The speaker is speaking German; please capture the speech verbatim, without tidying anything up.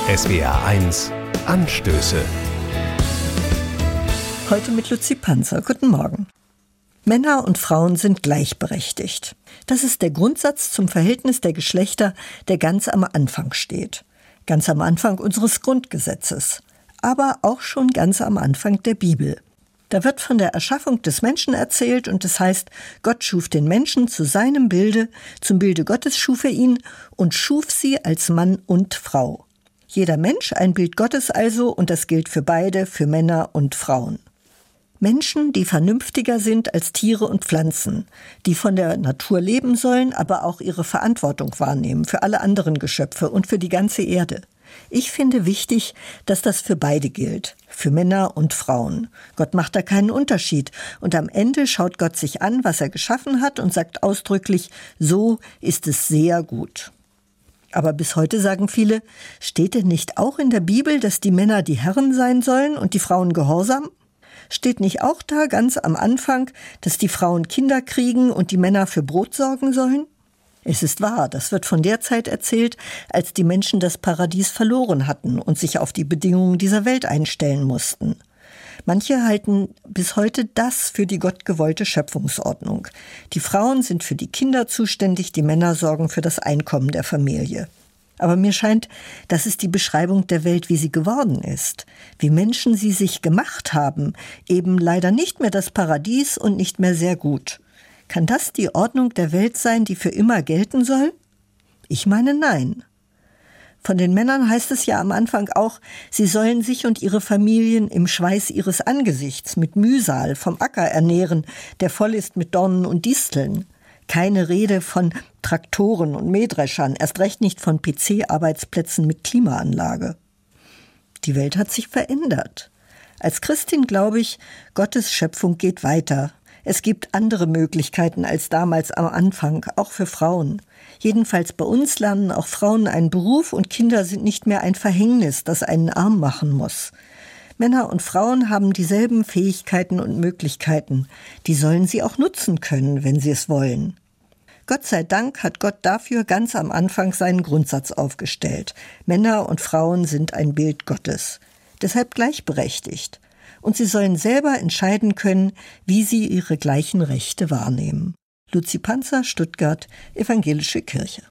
S W R eins Anstöße. Heute mit Luzi Panzer. Guten Morgen. Männer und Frauen sind gleichberechtigt. Das ist der Grundsatz zum Verhältnis der Geschlechter, der ganz am Anfang steht. Ganz am Anfang unseres Grundgesetzes. Aber auch schon ganz am Anfang der Bibel. Da wird von der Erschaffung des Menschen erzählt und es heißt, Gott schuf den Menschen zu seinem Bilde, zum Bilde Gottes schuf er ihn und schuf sie als Mann und Frau. Jeder Mensch ein Bild Gottes also und das gilt für beide, für Männer und Frauen. Menschen, die vernünftiger sind als Tiere und Pflanzen, die von der Natur leben sollen, aber auch ihre Verantwortung wahrnehmen für alle anderen Geschöpfe und für die ganze Erde. Ich finde wichtig, dass das für beide gilt, für Männer und Frauen. Gott macht da keinen Unterschied und am Ende schaut Gott sich an, was er geschaffen hat und sagt ausdrücklich, so ist es sehr gut. Aber bis heute sagen viele, steht denn nicht auch in der Bibel, dass die Männer die Herren sein sollen und die Frauen gehorsam? Steht nicht auch da ganz am Anfang, dass die Frauen Kinder kriegen und die Männer für Brot sorgen sollen? Es ist wahr, das wird von der Zeit erzählt, als die Menschen das Paradies verloren hatten und sich auf die Bedingungen dieser Welt einstellen mussten. Manche halten bis heute das für die gottgewollte Schöpfungsordnung. Die Frauen sind für die Kinder zuständig, die Männer sorgen für das Einkommen der Familie. Aber mir scheint, das ist die Beschreibung der Welt, wie sie geworden ist. Wie Menschen sie sich gemacht haben, eben leider nicht mehr das Paradies und nicht mehr sehr gut. Kann das die Ordnung der Welt sein, die für immer gelten soll? Ich meine, nein. Von den Männern heißt es ja am Anfang auch, sie sollen sich und ihre Familien im Schweiß ihres Angesichts mit Mühsal vom Acker ernähren, der voll ist mit Dornen und Disteln. Keine Rede von Traktoren und Mähdreschern, erst recht nicht von P C-Arbeitsplätzen mit Klimaanlage. Die Welt hat sich verändert. Als Christin glaube ich, Gottes Schöpfung geht weiter. Es gibt andere Möglichkeiten als damals am Anfang, auch für Frauen. Jedenfalls bei uns lernen auch Frauen einen Beruf und Kinder sind nicht mehr ein Verhängnis, das einen arm machen muss. Männer und Frauen haben dieselben Fähigkeiten und Möglichkeiten. Die sollen sie auch nutzen können, wenn sie es wollen. Gott sei Dank hat Gott dafür ganz am Anfang seinen Grundsatz aufgestellt. Männer und Frauen sind ein Bild Gottes. Deshalb gleichberechtigt. Und sie sollen selber entscheiden können, wie sie ihre gleichen Rechte wahrnehmen. Luzi Panzer, Stuttgart, Evangelische Kirche.